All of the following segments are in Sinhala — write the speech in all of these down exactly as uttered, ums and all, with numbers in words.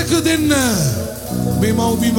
සැක දෙන්න මේ මව්බිම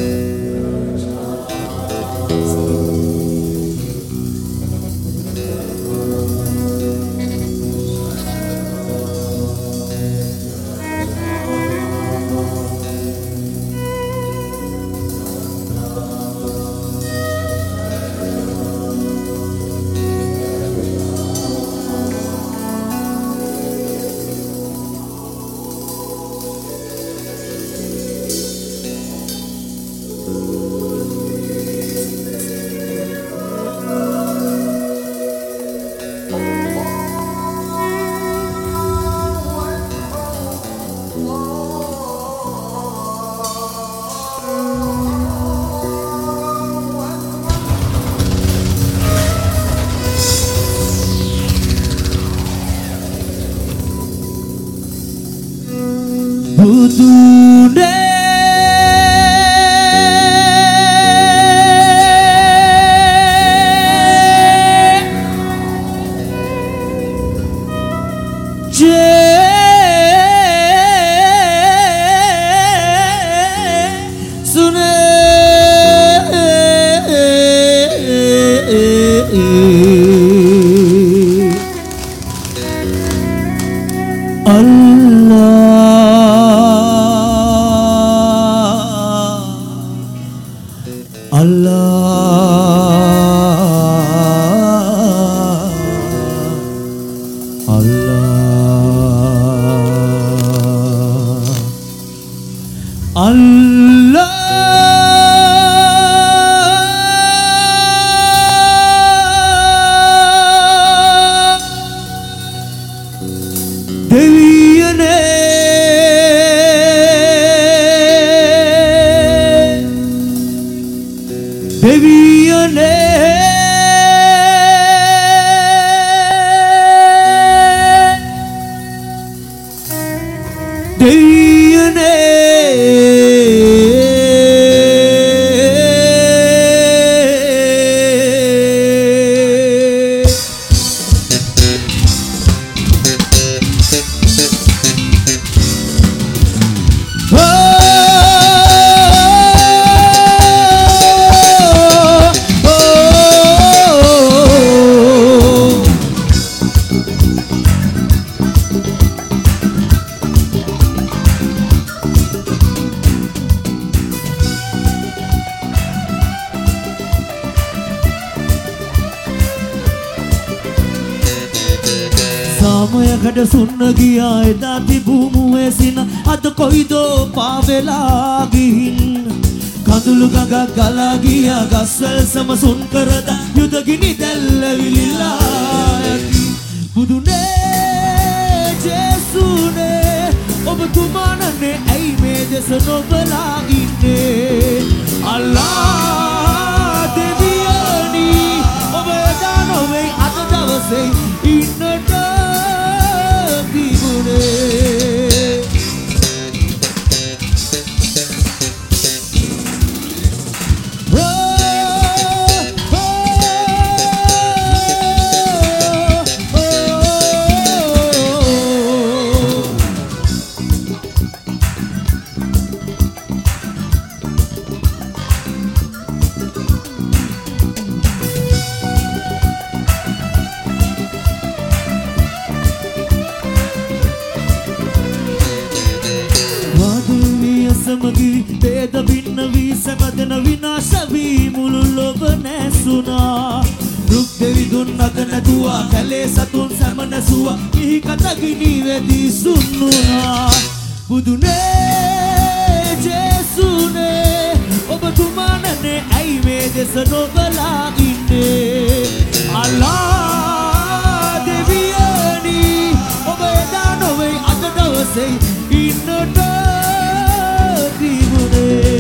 සුන්න ගියා එදා තිබුමු වෙසින අද කොයිදෝ පාවෙලා ගිහින් කඳුළු ගඟ ගලා ගියා ගස්වැල් සමසුන් කරද යුද ගිනි දැල්ල විලිලා යති බුදුනේ ජේසුනේ ඔබ තුමානනේ ඇයි මේ දෙස නොබලා ඉන්නේ අල්ලා දෙවියනි ඔබ එදා නොවේ අද දවසේ ඉන්නට කැලේ සතුන් සැමනසුවා ඉහි කතගිනි වෙදී සුන්නුනා බුදුනේ ජේසුනේ ඔබ තුමානනේ ඇයි මේ දෙස නොබලා ඉන්නේ අල්ලා දෙවියනි ඔබ එදා නොවේ අද දවසේ ඉන්නට තිබුණේ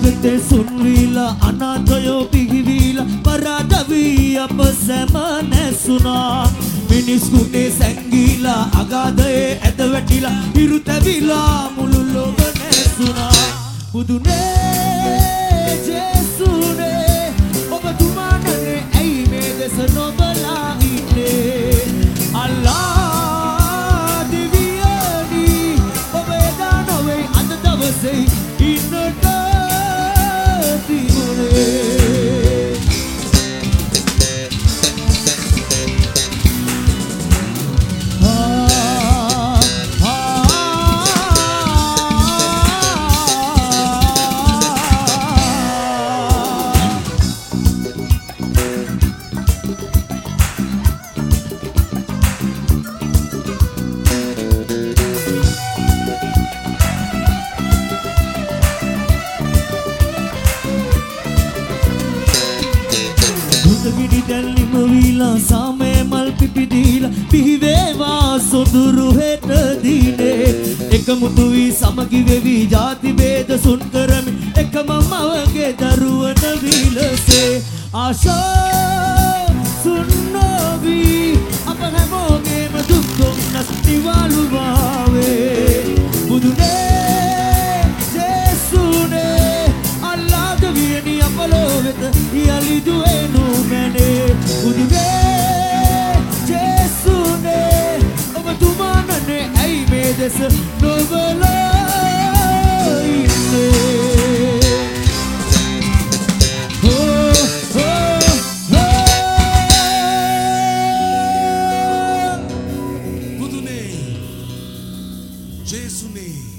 වෙතේ සුන් වීලා අනාථයෝ පිහිවීලා පරාද වී අප සැම නැසුණා මිනිස් කුණේ සැංගීලා අගාධයේ ඇද වැටිලා හිරු තැවිලා මුළු ලොව නැසුණා බුදුනේ ජේසුනේ ඔබතුමා නනේ ඇයි මේ දෙස නොබලා ඉන්නේ අල්ලා දිවියනි ඔබ එදා නොවේ අද දවසේ ඉන්නට තිබුණේ සාමේ මල් පිපිදීලා පිහිවේවා සොඳුරු හෙට දිනේ එකමුතු වී සමගි වෙවි ජාති ભેද සුන් කරමි එකම මවගේ දරුවන විලසේ ආශා සුන් නොවි අප හැමෝගේම දුක් දුන්නස් නිවාලු වාවේ බුදුනේ ජේසුනේ අල්ලාහ් දෙවියනි අපලෝ වෙත යලි දුවේනු මැනේ බුදුනේ ජේසුනේ ඔබතුමා නනේ ඇයි මේ දෙස නොබලා ඉන්නේ හෝ හෝ බුදුනේ ජේසුනේ